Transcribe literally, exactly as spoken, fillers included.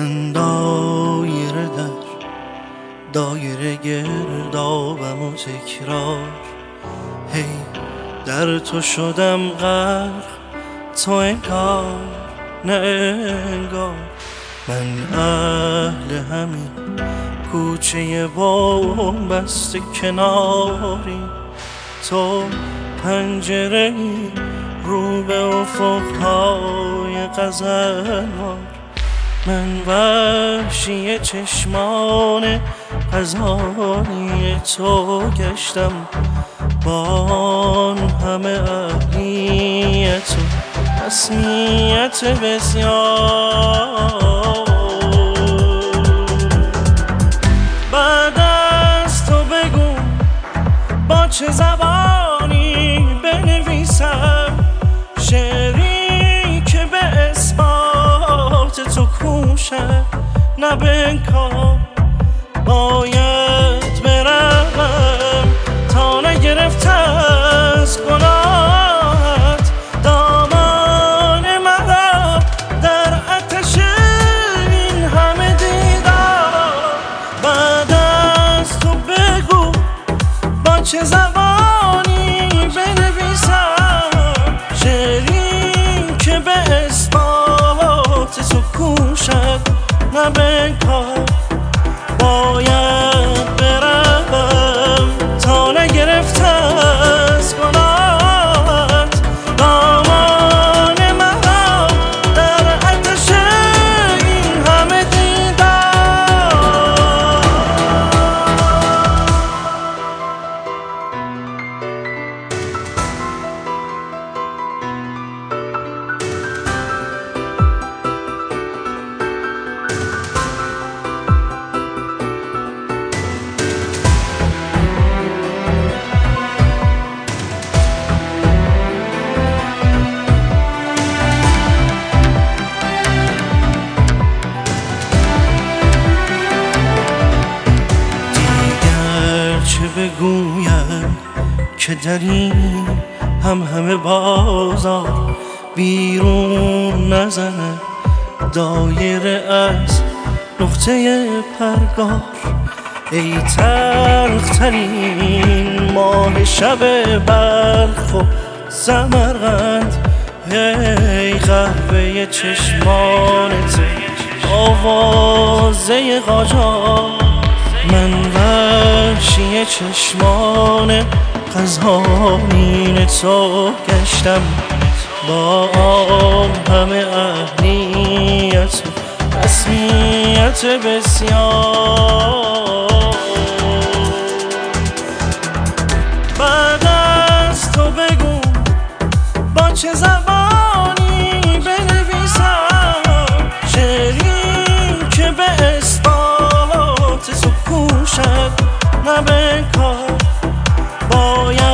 من دایره در دایره گردابم و تکرار، هی در تو شدم غرق، تو انگار نه انگار. من اهل همین کوچه بوم بسته کناری، تو پنجره‌ای رو به افقهای غزلوار. من وحشی چشمان غزالی تو گشتم، با آن همه اهلیت و رسمیت بسیار. بعد از تو بگو با چه زبانی بنویسم شعری که به اثبات تو کوشد نه به انکار. باید بروم تا نگرفته از گناهت دامان مرا در آتش این همه دیدار. بعد از تو بگو با چه زبانی بنویسم شعری که به اثبات تو کوشد نه به انکار. باید بروم تا نگرفته از گناهت دامان مرا در آتش این همه دیدار. بگویم که در این هم همه بازار بیرون نزنه دایره از نقطه پرگار. ای تلخترین ماه شب بلخ و سمرقند، ای قهوه چشمانت آوازه قاجار. من وحشی چشمان غزالین تو گشتم، با آن همه اهلیت و رسمیت بسیار. بعد از تو بگو با چه زبانی بنویسم شعری که به اثبات تو کوشد نه به انکار. باید